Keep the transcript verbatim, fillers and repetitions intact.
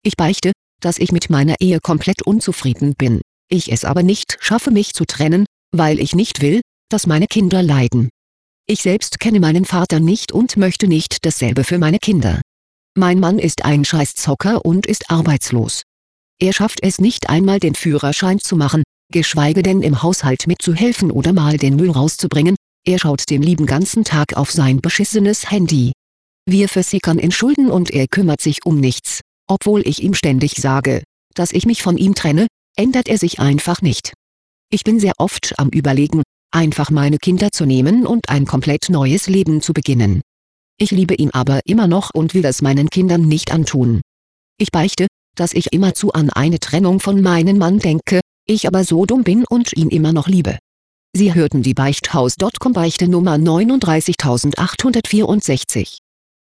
Ich beichte, dass ich mit meiner Ehe komplett unzufrieden bin, ich es aber nicht schaffe, mich zu trennen, weil ich nicht will, dass meine Kinder leiden. Ich selbst kenne meinen Vater nicht und möchte nicht dasselbe für meine Kinder. Mein Mann ist ein Scheißzocker und ist arbeitslos. Er schafft es nicht einmal, den Führerschein zu machen, geschweige denn im Haushalt mitzuhelfen oder mal den Müll rauszubringen. Er schaut den lieben ganzen Tag auf sein beschissenes Handy. Wir versickern in Schulden und er kümmert sich um nichts. Obwohl ich ihm ständig sage, dass ich mich von ihm trenne, ändert er sich einfach nicht. Ich bin sehr oft am Überlegen, einfach meine Kinder zu nehmen und ein komplett neues Leben zu beginnen. Ich liebe ihn aber immer noch und will es meinen Kindern nicht antun. Ich beichte, dass ich immerzu an eine Trennung von meinem Mann denke, ich aber so dumm bin und ihn immer noch liebe. Sie hörten die Beichthaus Punkt com Beichte Nummer neununddreißigtausendachthundertvierundsechzig.